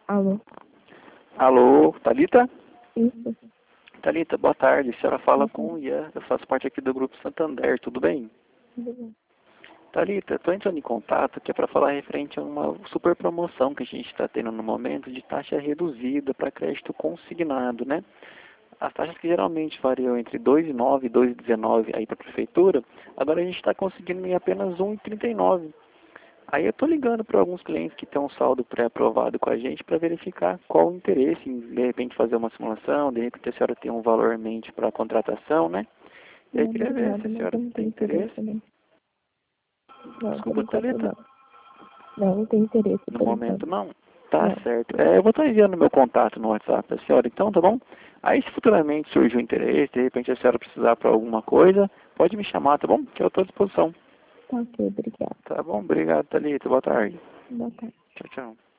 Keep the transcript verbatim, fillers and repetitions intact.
Alô? Alô, Thalita? Isso? Thalita, boa tarde. A senhora fala com o Uhum. Ian. Eu faço parte aqui do Grupo Santander, tudo bem? Tudo bem. Thalita, estou entrando em contato que é para falar referente a uma super promoção que a gente está tendo no momento de taxa reduzida para crédito consignado, né? As taxas que geralmente variam entre dois vírgula nove e dois vírgula dezenove aí para a prefeitura, agora a gente está conseguindo em apenas um vírgula trinta e nove. Aí eu estou ligando para alguns clientes que têm um saldo pré-aprovado com a gente para verificar qual o interesse em, de repente, fazer uma simulação, de repente a senhora tem um valor em mente para a contratação, né? E aí Não, queria ver obrigada, se a mas senhora eu não tem tenho interesse, interesse. não. Não, por Desculpa, enquanto Thalita. não. Não, não tenho interesse No por enquanto. momento não. Tá Não. certo. É, eu vou estar enviando meu contato no WhatsApp para a senhora, então, tá bom? Aí se futuramente surgir um interesse, de repente a senhora precisar para alguma coisa, pode me chamar, tá bom? Que eu estou à disposição. Tá ok, obrigada. Tá bom? Obrigado, Thalita. Boa tarde. Boa tarde. Tchau, tchau.